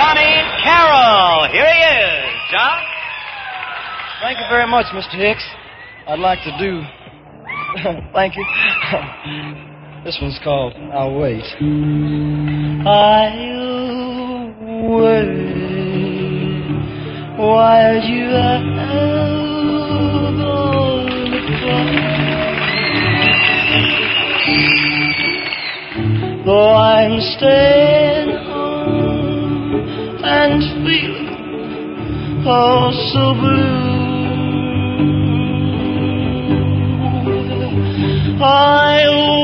Johnny Carroll. Here he is. John? Thank you very much, Mr. Hicks. I'd like to do... Thank you. This one's called I'll Wait. I'll wait while you have all the fun. Though I'm staying home and feeling oh so blue, I'll